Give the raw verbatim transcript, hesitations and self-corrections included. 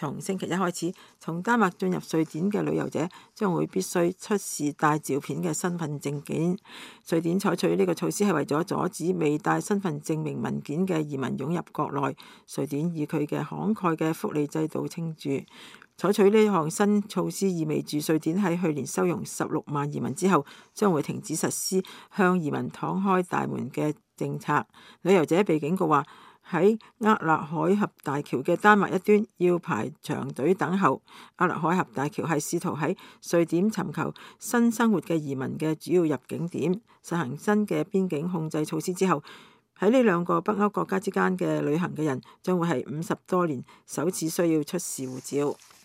從星期一開始，從丹麥進入瑞典嘅旅遊者將會必須出示帶照片嘅身份證件。瑞典採取呢個措施係為咗阻止未帶身份證明文件嘅移民湧入國內。瑞典以佢嘅慷慨嘅福利制度稱住。採取呢項新措施意味住瑞典喺去年收容十六萬移民之後，將會停止實施向移民敞開大門嘅政策。旅遊者被警告話，喺厄勒海峽大橋嘅丹麥一端要排長隊等候。厄勒海峽大橋係試圖喺瑞典尋求新生活嘅移民嘅主要入境點。實行新嘅邊境控制措施之後，喺呢兩個北歐國家之間嘅旅行嘅人將會係五十多年首次需要出示護照。